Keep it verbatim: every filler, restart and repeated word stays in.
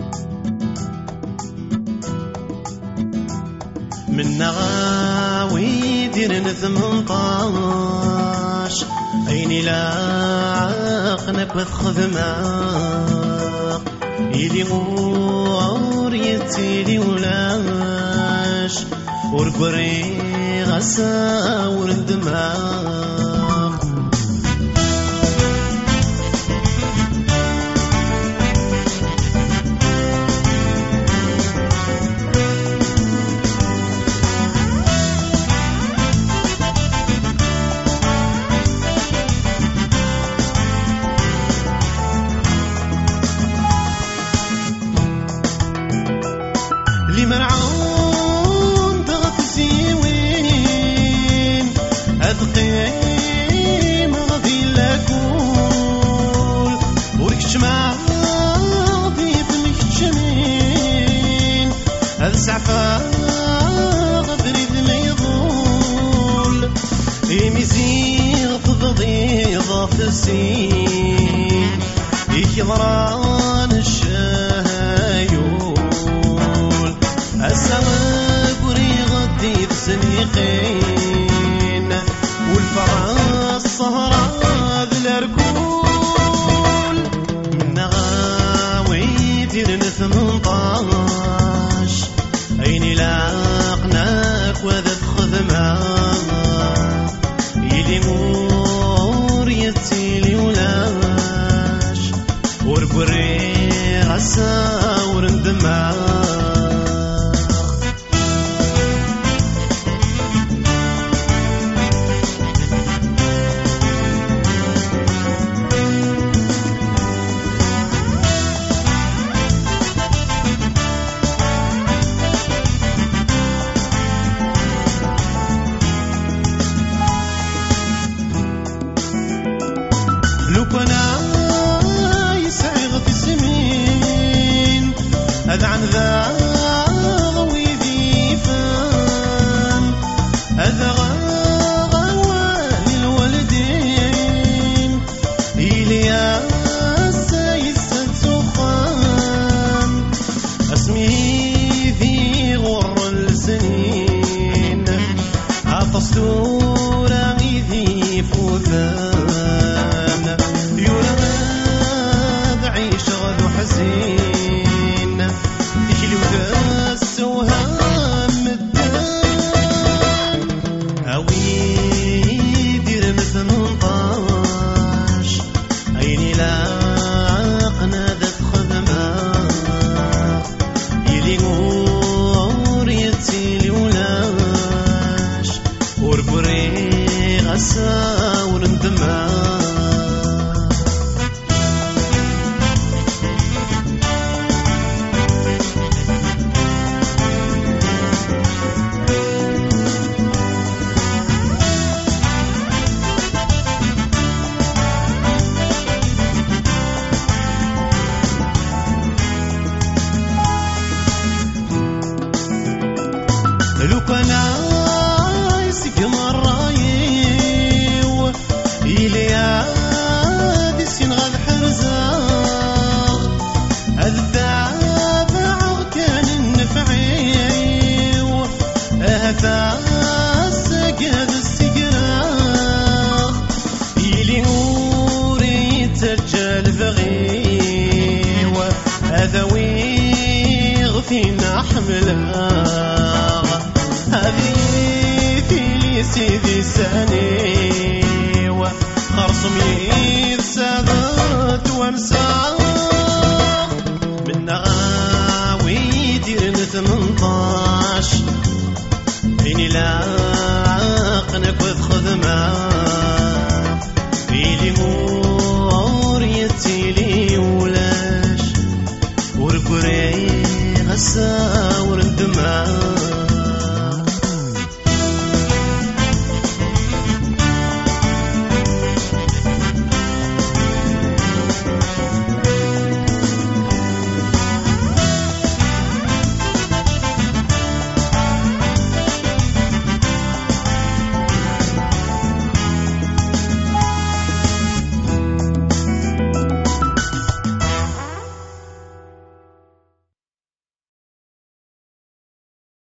من نغاوي ديرن ثمنطاش عيني لا عقنك وخدماق إلي غور يتيلي ولاش ورقري غسا وردماق لمرعون ضغط سيوين أدقيم غضي لكول وركش معاضي بمكتشمين السعفا غبريد ميضول يميزيغ تضضي ضاف السين يكبران الشايو السماء قري غدي بسنيقين والفراس الصهراء بالاركول من نغاوي ديرن ثمنطاش عيني لاقناك وذا خدماك يلي مور يتيلي ولاش ورقري غسا ورندماك لوكنا يسعغ في السمين هذا عن ذا ويذي فان هذا غوالي الوالدين إلياس يسد سخان اسمي ذي غر السنين عطستورا ذي فوثان حزين يشيلو ذا السوهام الدان هاوي دير ثمنطاش عيني لاقنا ذا خدماق يلي غور يتيلي ولاش ورقري غسا ورندماق لوكنا يسقم الرايو إليا دي سين غاد حرزاغ الدافع كان النفعيو هذا السقاد السقراغ إلي نوري ترجال بغيو هذا ويغ فينا حملها هذه في سيدي ساني وخرصم يرسادت وانساغ من نغاوي ديرن ثمنطاش عيني لاقنك